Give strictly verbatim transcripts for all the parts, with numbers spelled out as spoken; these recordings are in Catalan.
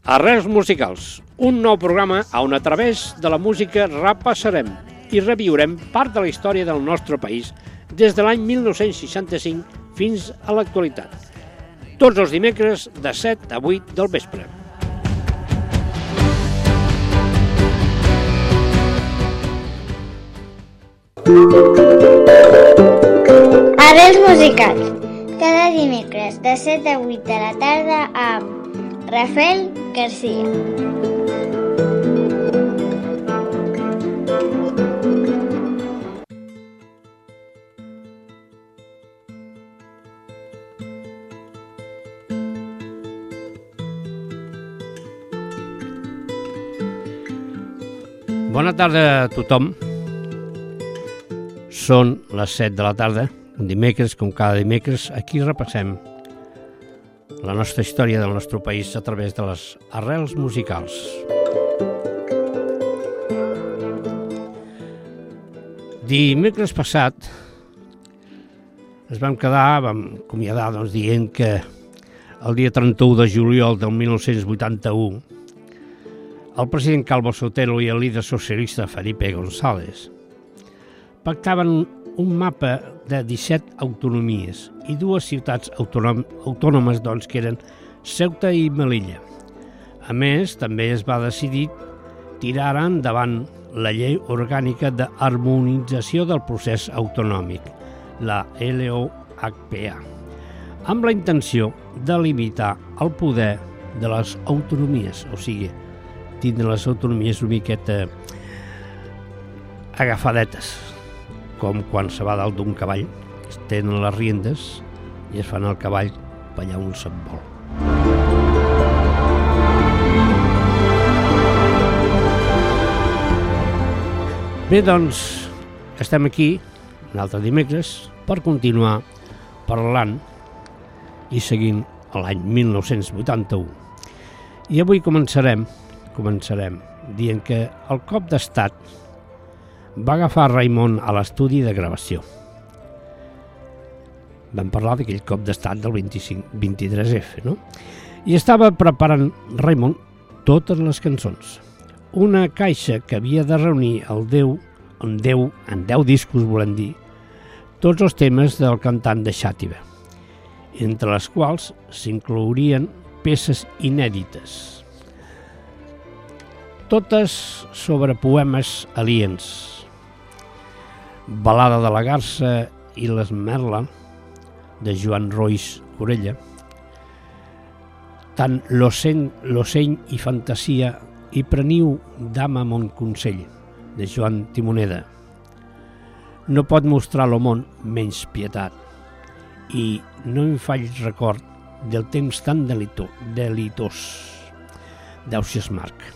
Arrels musicals, un nou programa on a través de la música repassarem i reviurem part de la història del nostre país des de l'any mil nou-cents seixanta-cinc fins a l'actualitat. Tots els dimecres de set a vuit del vespre. Arrels musicals, cada dimecres de set a vuit de la tarda amb Rafael García. Bona tarda a tothom. Són les set de la tarda, un dimecres, com cada dimecres, aquí repassem la nostra història del nostre país a través de les arrels musicals. Dimecres passat ens vam quedar, vam acomiadar doncs, dient que el dia trenta-u de juliol del mil nou-cents vuitanta-u el president Calvo Sotelo i el líder socialista Felipe González pactaven un mapa de disset autonomies i dues ciutats autònom, autònomes doncs, que eren Ceuta i Melilla. A més, també es va decidir tirar endavant la llei orgànica d'harmonització del procés autonòmic, la L O H P A, amb la intenció de limitar el poder de les autonomies, o sigui, tindre les autonomies una miqueta agafadetes, com quan se va dalt d'un cavall, es tenen les riendes i es fan el cavall per allà on se'n vol. Bé, doncs, estem aquí, un altre dimecres, per continuar parlant i seguint l'any mil nou-cents vuitanta-u. I avui començarem, començarem dient que el cop d'estat va agafar Raimon a l'estudi de gravació. Vam parlar d'aquell cop d'estat del vint-i-cinc, vint-i-tres F, no? I estava preparant Raimon totes les cançons. Una caixa que havia de reunir el deu, en deu, en deu discos, volem dir, tots els temes del cantant de Xàtiva, entre les quals s'inclourien peces inèdites, totes sobre poemes aliens. Balada de la Garça i les Merla, de Joan Rois Corella, tant l'Ocell i Fantasia i Preniu Dama mon consell, de Joan Timoneda. No pot mostrar lo món menys pietat i no em faig record del temps tan delito, delitós, d'Ausiàs Marc.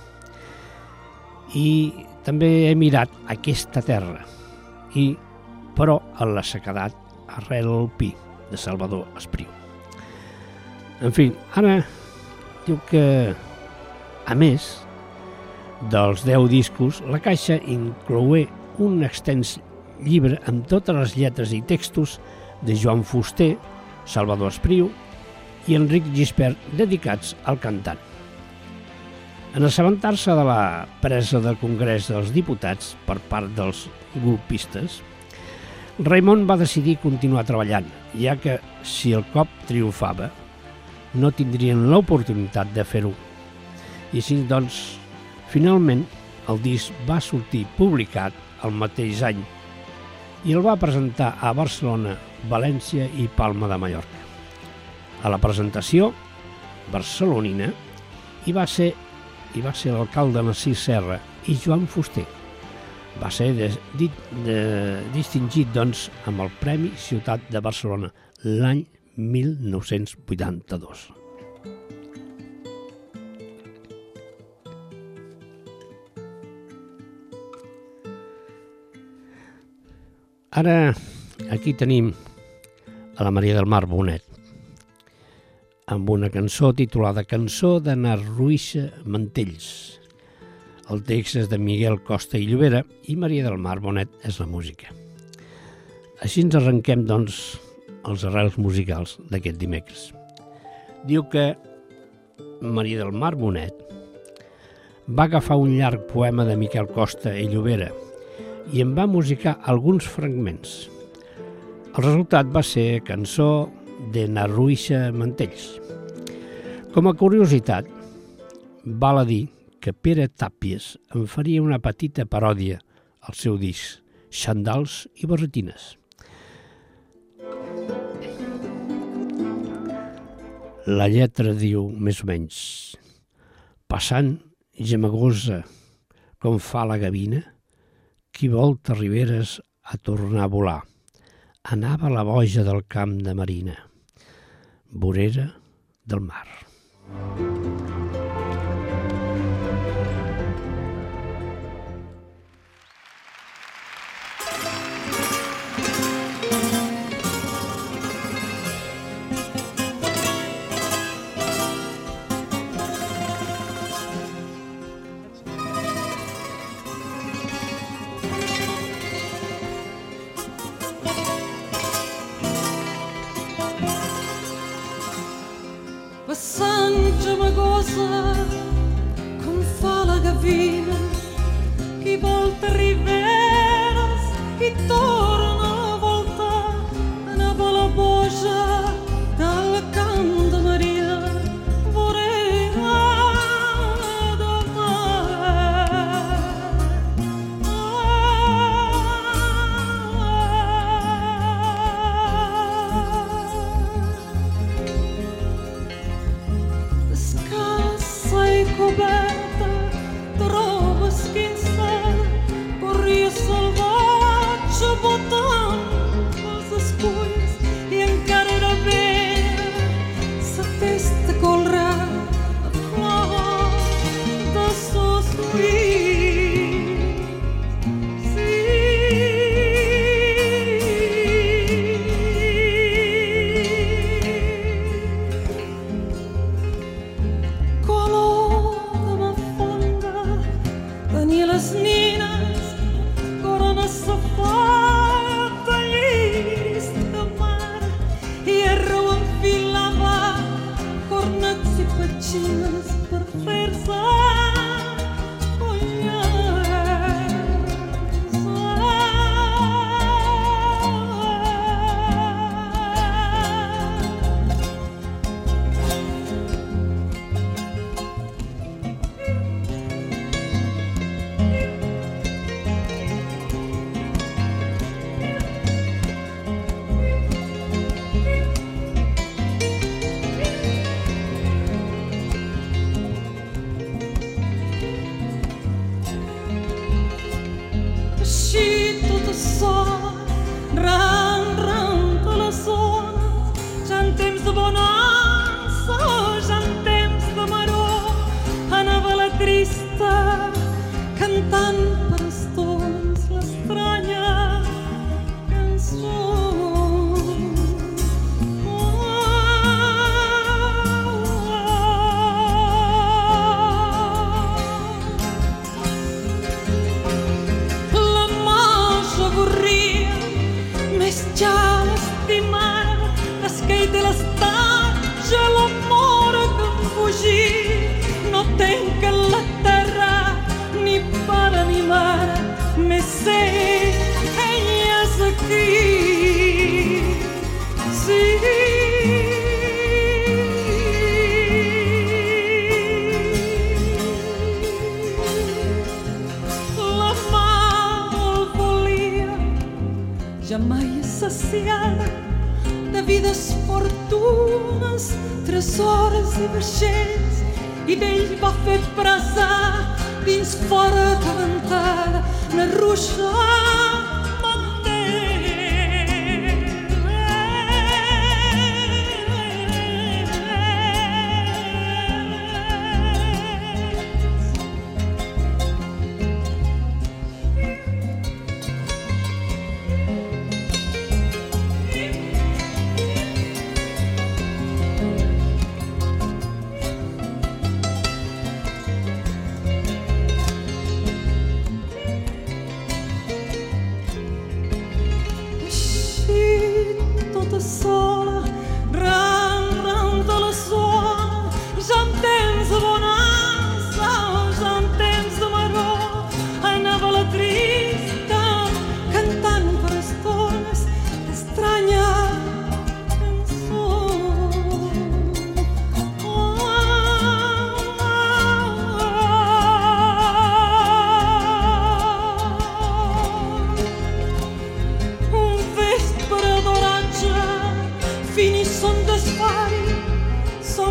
I també he mirat aquesta terra, i però en la sequedat arrel el pi, de Salvador Espriu. En fi, ara diu que, a més dels deu discos, la caixa incloué un extens llibre amb totes les lletres i textos de Joan Fuster, Salvador Espriu i Enric Gispert, dedicats al cantant. En assabentar-se de la presa del Congrés dels Diputats per part dels golpistes, Raimon va decidir continuar treballant, ja que si el cop triomfava, no tindrien l'oportunitat de fer-ho. I així, doncs, finalment, el disc va sortir publicat el mateix any i el va presentar a Barcelona, València i Palma de Mallorca. A la presentació barcelonina hi va ser i va ser l'alcalde Narcís Serra i Joan Fuster. Va ser de, de, de, distingit doncs, amb el Premi Ciutat de Barcelona l'any mil nou-cents vuitanta-dos. Ara aquí tenim a la Maria del Mar Bonet, amb una cançó titulada Cançó de Narruixa Mantells. El text és de Miguel Costa i Llobera i Maria del Mar Bonet és la música. Així ens arrenquem, doncs, els arrels musicals d'aquest dimecres. Diu que Maria del Mar Bonet va agafar un llarg poema de Miquel Costa i Llobera i en va musicar alguns fragments. El resultat va ser cançó de Na Ruixa Mantells. Com a curiositat, val a dir que Pere Tàpies en faria una petita paròdia al seu disc Xandals i barretines. La lletra diu més o menys: passant gemegosa com fa la gavina, qui volta riberes a tornar a volar. Anava la boja del camp de Marina, vorera del mar. Passant gemegosa com fa la gavina, qui volta riberes i torna a voltar. Anava la boja del camp de Maria, vorera del mar. Descalça i coberta de roba esquinçada, corria salvatge botant els esculls i encara era vella sa testa colrada a flor de sos ulls. Sí. Color de mafonga tenia les nines, corona safata, lliris de mar, i arreu enfilava cornets i petxines per fer-se així tota sola, ran, ran de les ones, ja en temps de bonança, ja en temps de maror, anava la trista cantant per estons l'estranya cançó. La moja avorria, més ja l'estimava, l'esqueit de l'estatge, l'amor que em fugir. No tenc en la terra ni pare ni mare, més sé ella és aquí. Sí. La mà el volia, ja mai saciada de vides, fortunes, tresors i vaixells, i d'ell va fer brasar dins fora de ventada na ruixa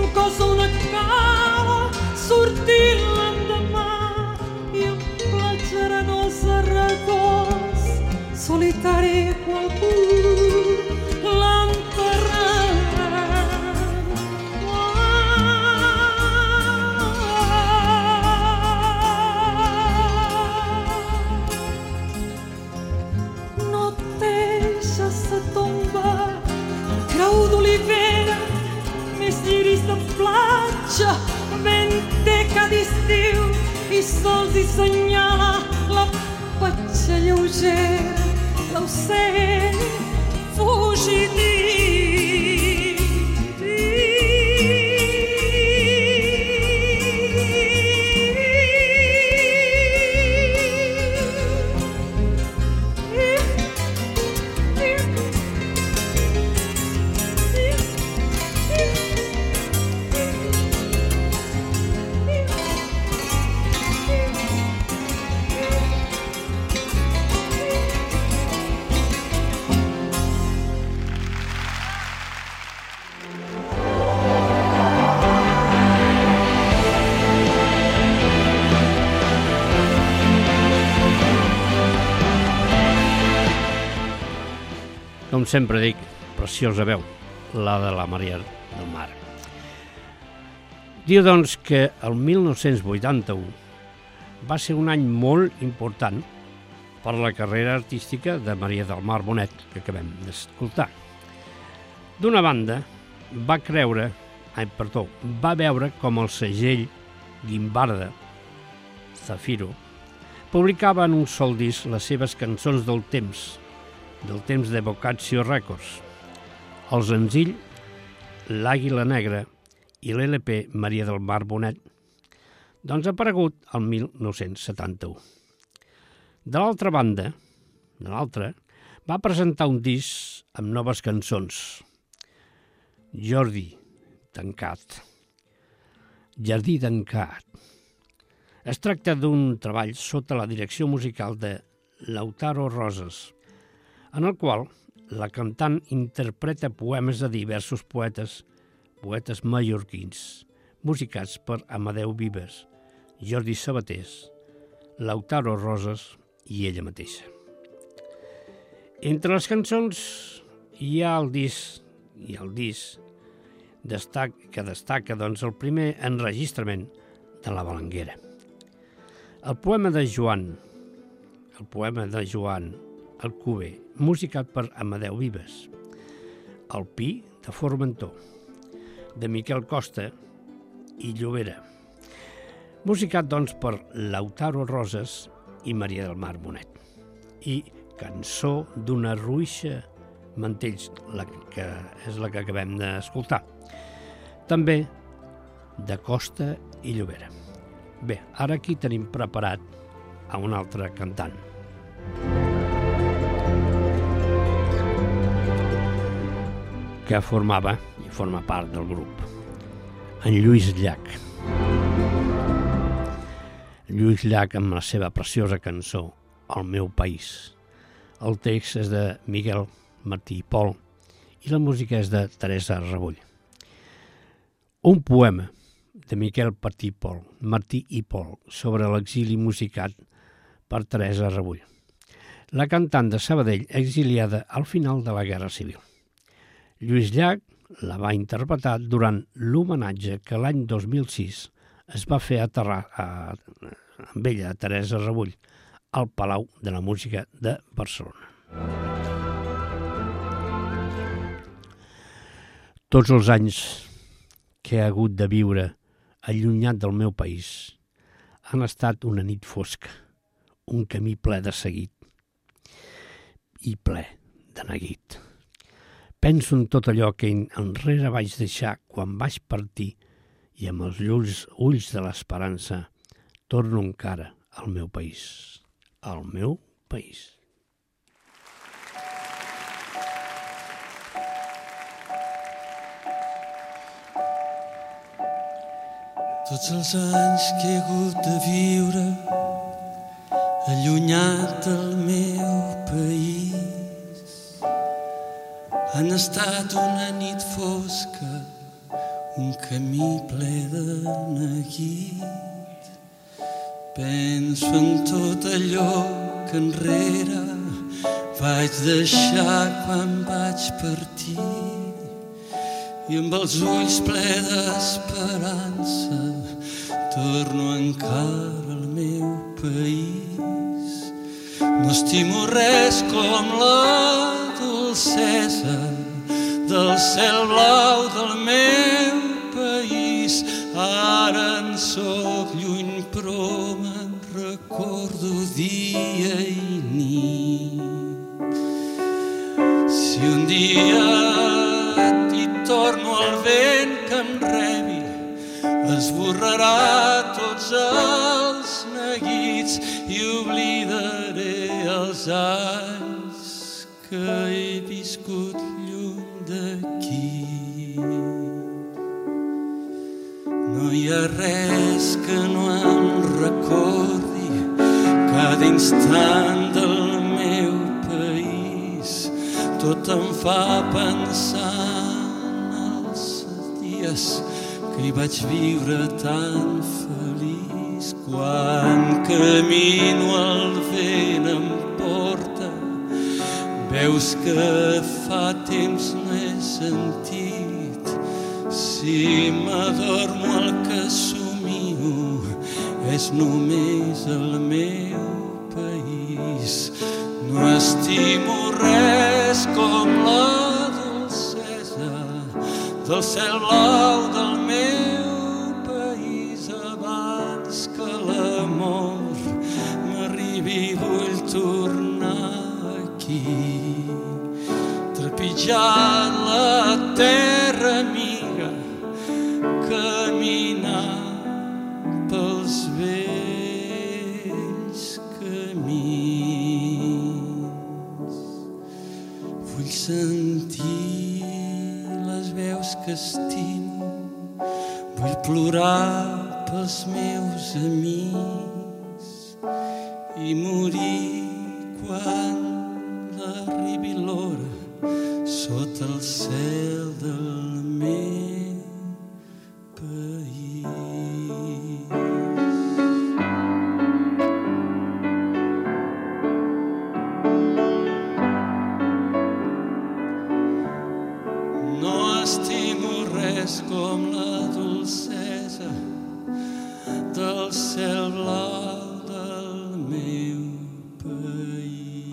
cosa una cava, sortir l'endemà i em platjaran els arredors, solitari qualcú l'enterrarà. No deixes la tomba, creu d'olivera, més lliris de platja, venteca d'estiu i sols hi senyala la patxa lleugera, l'ocell fugitiu. Com sempre dic, preciosa veu, la de la Maria del Mar. Diu, doncs, que el mil nou-cents vuitanta-u va ser un any molt important per la carrera artística de Maria del Mar Bonet, que acabem d'escoltar. D'una banda, va creure, ai, perdó, va veure com el segell Guimbarda, Zafiro, publicava en un sol disc les seves cançons del temps, del temps de Boccaccio Records, el senzill L'Àguila Negra i l'L P Maria del Mar Bonet, doncs ha aparegut el mil nou-cents setanta-u. De l'altra banda, de l'altra, va presentar un disc amb noves cançons. Jordi tancat. Jardí tancat. Es tracta d'un treball sota la direcció musical de Lautaro Rosas, en el qual la cantant interpreta poemes de diversos poetes, poetes mallorquins, musicats per Amadeu Vives, Jordi Sabatés, Lautaro Rosas i ella mateixa. Entre les cançons hi ha el disc, i el disc destac, que destaca doncs, el primer enregistrament de la Balanguera. El poema de Joan, el poema de Joan Alcover, musicat per Amadeu Vives. El Pi, de Formentor, de Miquel Costa i Llobera. Musicat, doncs, per Lautaro Rosas i Maria del Mar Bonet. I Cançó d'una ruixa Mantells, la que és la que acabem d'escoltar. També de Costa i Llobera. Bé, ara aquí tenim preparat a un altre cantant. Que formava i forma part del grup, en Lluís Llach. Lluís Llach amb la seva preciosa cançó El meu país. El text és de Miguel Martí i Pol i la música és de Teresa Rebull. Un poema de Miquel Martí i Pol, Martí i Pol sobre l'exili musicat per Teresa Rebull, la cantant de Sabadell exiliada al final de la Guerra Civil. Lluís Llach la va interpretar durant l'homenatge que l'any dos mil sis es va fer aterrar a, amb ella, a Teresa Rebull, al Palau de la Música de Barcelona. Tots els anys que he hagut de viure allunyat del meu país han estat una nit fosca, un camí ple de seguit i ple de neguit. Penso en tot allò que enrere vaig deixar quan vaig partir i amb els ulls, ulls de l'esperança torno encara al meu país. Al meu país. Tots els anys que he hagut de viure allunyat del meu país han estat una nit fosca, un camí ple de neguit. Penso en tot allò que enrere vaig deixar quan vaig partir i amb els ulls ple d'esperança torno encara al meu país. No estimo res com la dolcesa del cel blau del meu país. Ara en soc lluny però me'n recordo dia i nit. Si un dia t'hi torno al vent que em rebi, esborrarà tots els neguits i oblidaré els anys que he viscut lluny d'aquí. No hi ha res que no em recordi cada instant del meu país. Tot em fa pensar en els dies que hi vaig viure tan feliç. Quan camino el vent em porta, veus que fa temps no he sentit. Si m'adormo el que somio és només el meu país. No estimo res com la dolcesa del cel blau del meu país. Abans que l'amor m'arribi vull tornar aquí, trepitjant la terra amiga, caminar pels vells camins. Vull sentir les veus que estimo, vull plorar pels meus amics i morir quan arribi l'hora sota el cel del meu país. No estimo res com la dolcesa del cel blau del meu país.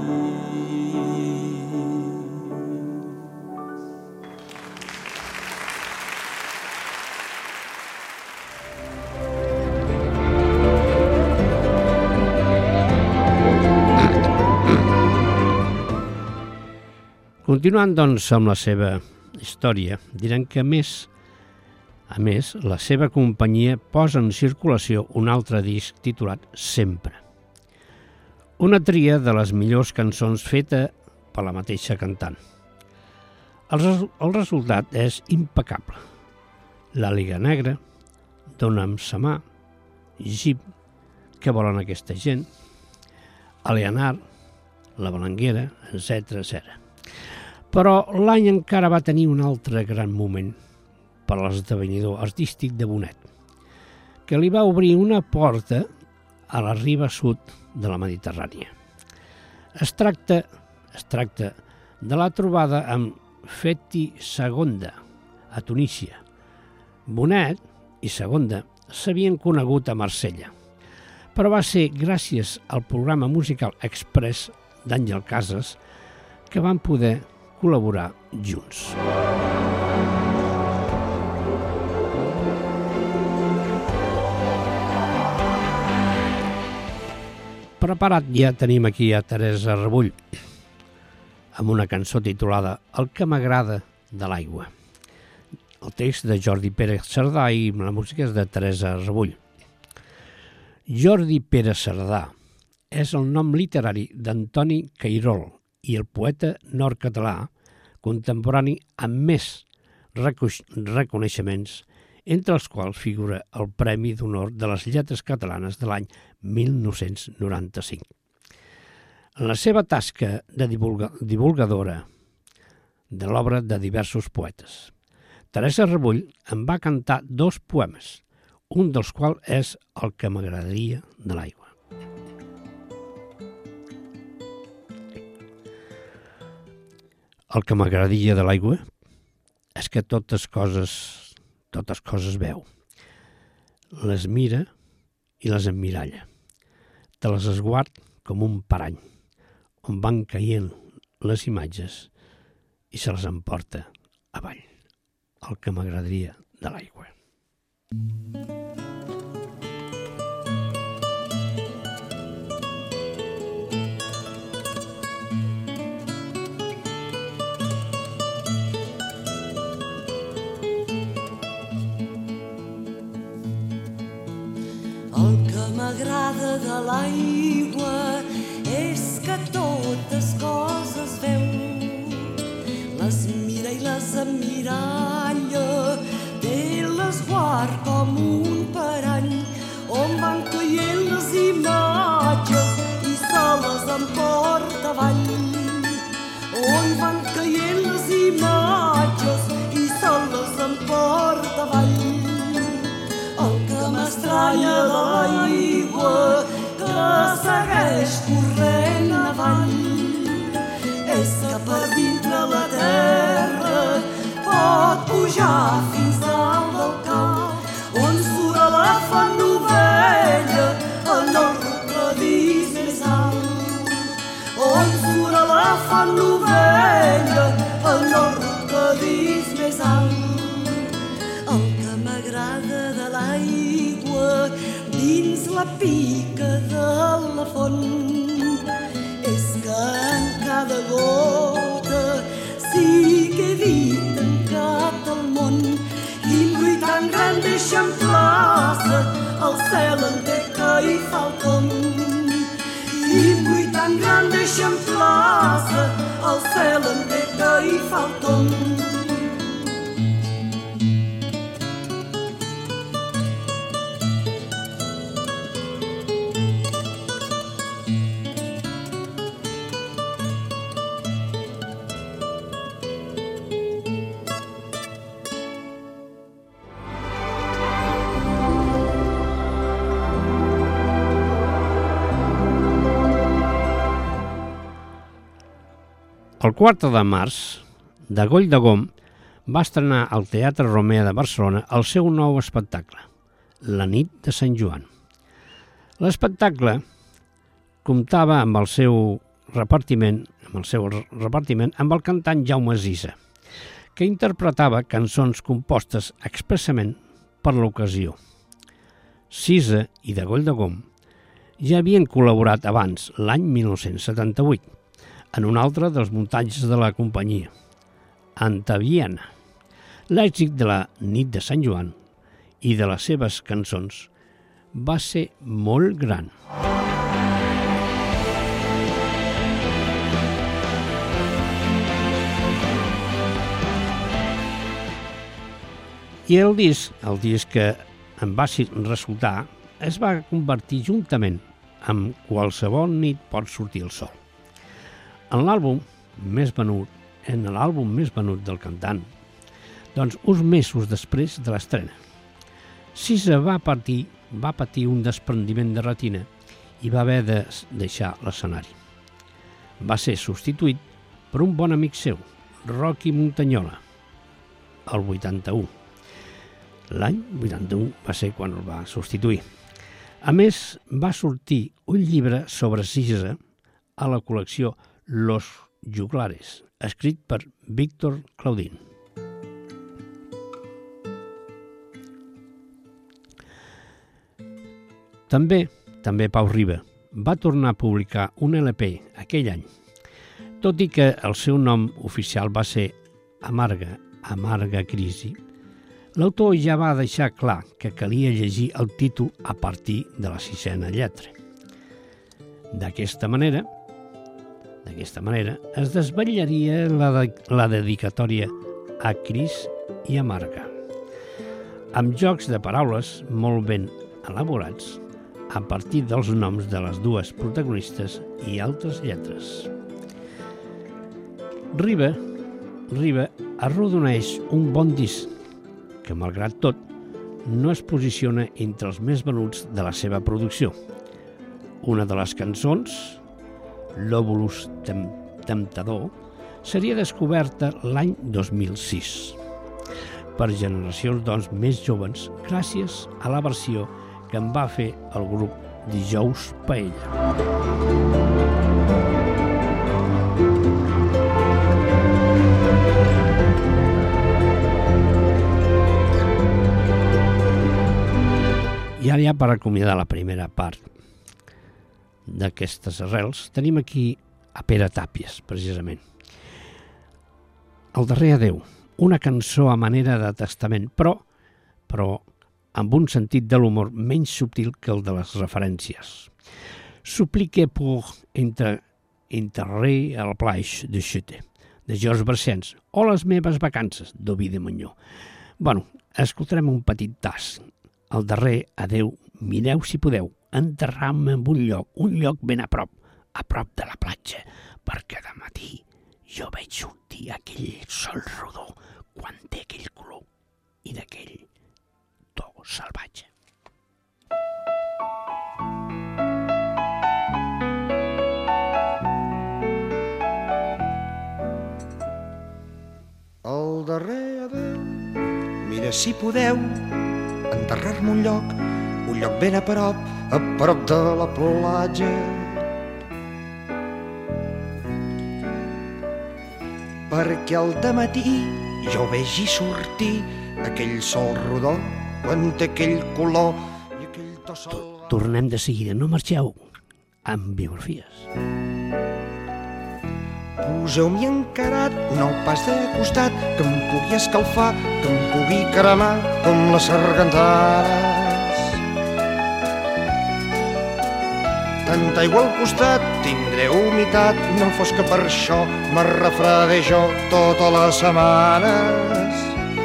Continuant, doncs, amb la seva història, direm que, a més, a més, la seva companyia posa en circulació un altre disc titulat Sempre. Una tria de les millors cançons feta per la mateixa cantant. El, res el resultat és impecable. La Liga Negra, Dona'm sa mà, Jeep, Què volen aquesta gent, Alianar, La Balanguera, etcètera etcètera. Però l'any encara va tenir un altre gran moment per a l'esdevenidor artístic de Bonet, que li va obrir una porta a la riba sud de la Mediterrània. Es tracta, es tracta de la trobada amb Fethi Segonda, a Tunísia. Bonet i Segonda s'havien conegut a Marsella, però va ser gràcies al programa musical Express d'Àngel Casas que van poder col·laborar junts. Preparat ja tenim aquí a Teresa Rebull amb una cançó titulada El que m'agrada de l'aigua. El text de Jordi Pérez Cerdà i la música és de Teresa Rebull. Jordi Pérez Cerdà és el nom literari d'Antoni Cairol i el poeta nord-català contemporani amb més reconeixements, entre els quals figura el Premi d'Honor de les Lletres Catalanes de l'any mil nou-cents noranta-cinc. En la seva tasca de divulga divulgadora de l'obra de diversos poetes, Teresa Rebull em va cantar dos poemes, un dels quals és El que m'agradaria de l'aigua. El que m'agradaria de l'aigua és que totes coses, totes coses veu, les mira i les emmiralla. Te les esguard com un parany, on van caient les imatges i se les emporta avall. El que m'agradaria de l'aigua. El que m'agrada de l'aigua és que totes coses veu, les mira i les emmiralla, té l'esguard com un parany, on van caient les imatges i se les emporta avall. On van caient les imatges i se les emporta avall. El que m'estranya de l'aigua que segueix corrent avall és que per dintre la terra pot pujar fins dalt del cap, on surt la font novella en el rocadís més alt. On surt la font novella en el rocadís més alt. El que m'agrada de l'aigua dins la pica de la font és que en cada gota sí que he dit tancat el món. Quin buit tan gran deixa en plaça, el cel en té que hi fa el com. Quin buit tan gran deixa en plaça, el cel en té que hi fa el com. El quatre de març, Dagoll de Gom va estrenar al Teatre Romea de Barcelona el seu nou espectacle, La nit de Sant Joan. L'espectacle comptava amb el seu repartiment, amb el seu repartiment amb el cantant Jaume Sisa, que interpretava cançons compostes expressament per l'ocasió. Sisa i Dagoll de Gom ja havien col·laborat abans, l'any mil nou-cents setanta-vuit, en un altre dels muntatges de la companyia, Antaviana. L'èxit de la nit de Sant Joan i de les seves cançons va ser molt gran. I el disc, el disc que en va resultar, es va convertir juntament amb Qualsevol nit pot sortir el sol. En l'àlbum més venut, en l'àlbum més venut del cantant, doncs uns mesos després de l'estrena. Sisa va patir, va patir un desprendiment de retina i va haver de deixar l'escenari. Va ser substituït per un bon amic seu, Rocky Montagnola, el vuitanta-u. L'any vuitanta-u va ser quan el va substituir. A més, va sortir un llibre sobre Sisa a la col·lecció Los Juglares, escrit per Víctor Claudín. També, també Pau Riba va tornar a publicar un L P aquell any, tot i que el seu nom oficial va ser Amarga, Amarga Crisi. L'autor ja va deixar clar que calia llegir el títol a partir de la sisena lletra. D'aquesta manera, d'aquesta manera es desvetllaria la, de, la dedicatòria a Cris i Amarga, amb jocs de paraules molt ben elaborats a partir dels noms de les dues protagonistes i altres lletres. Riba, Riba arrodoneix un bon disc que, malgrat tot, no es posiciona entre els més venuts de la seva producció. Una de les cançons, L'Óbolus tem Temptador, seria descoberta l'any dos mil sis per generacions doncs més joves gràcies a la versió que en va fer el grup Dijous Paella. I ara ja per acomiadar la primera part d'aquestes arrels tenim aquí a Pere Tàpies, precisament. El darrer adeu, una cançó a manera de testament, però, però amb un sentit de l'humor menys subtil que el de les referències. Supplique pour entre, enterrer a la plage de Chute, de Georges Brassens, o Les meves vacances, d'Ovidi Montllor. Bueno, escoltarem un petit tas. El darrer adeu, mireu si podeu, enterrar-me en un lloc, un lloc ben a prop, a prop de la platja, perquè de matí jo veig sortir aquell sol rodó quan té aquell color i d'aquell to salvatge. El darrer adeu, mira si podeu enterrar-me un lloc, un lloc ben a prop, a prop de la platja. Perquè al dematí jo vegi sortir aquell sol rodó quan té aquell color i aquell to salvatge. Tornem de seguida, no marxeu, amb biografies. Poseu-m'hi encarat, no pas de costat, que em pugui escalfar, que em pugui cremar com les sargantanes. Tanta aigua al costat, tindré humitat, no fos que per això me refredé jo totes les setmanes.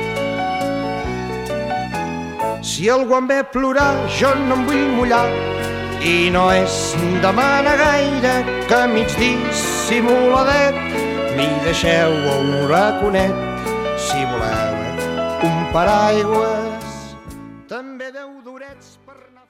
Si algú em ve a plorar, jo no em vull mullar, i no és demanar gaire que a mig dissimuladet m'hi deixeu un raconet. Si voleu un paraigües, també deu durets per anar...